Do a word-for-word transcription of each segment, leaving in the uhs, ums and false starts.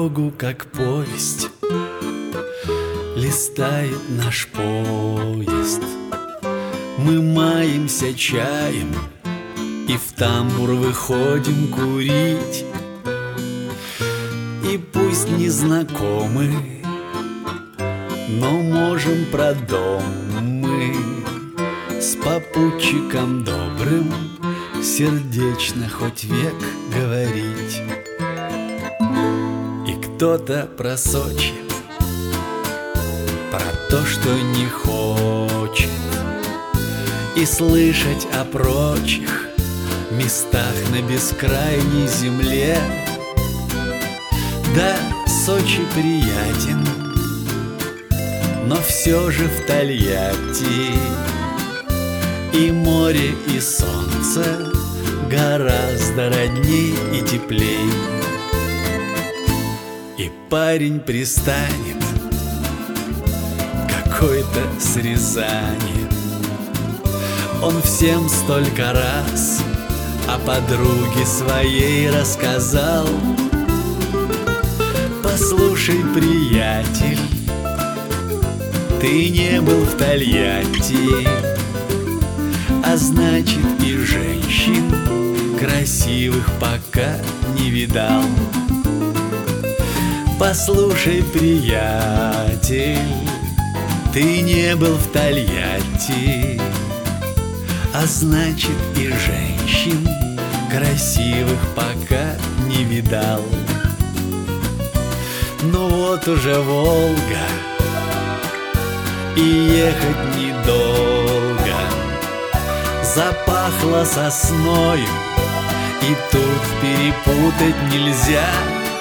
дорогу, как повесть, листает наш поезд. Мы маемся чаем и в тамбур выходим курить. И пусть не знакомы, но можем про дом мы с попутчиком добрым сердечно хоть век говорить. И кто-то просочит про то, что не хочет, и слышать о прочих местах на бескрайней земле. Да, Сочи приятен, но все же в Тольятти и море, и солнце гораздо родней и теплей. И парень пристанет какой-то с Рязани. Он всем столько раз о подруге своей рассказал. Послушай, приятель, ты не был в Тольятти, а значит и женщин красивых пока не видал. Послушай, приятель, ты не был в Тольятти, а значит и женщин красивых пока не видал. Ну вот уже Волга, и ехать недолго. Запахло сосною, и тут перепутать нельзя.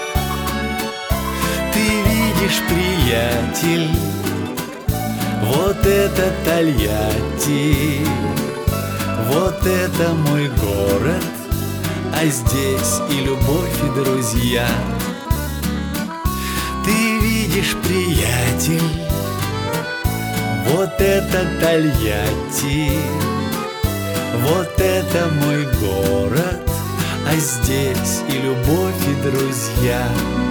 Ты видишь, приятель, вот это Тольятти, вот это мой город, а здесь и любовь, и друзья. Ты видишь, приятель, вот это Тольятти, вот это мой город, а здесь и любовь, и друзья.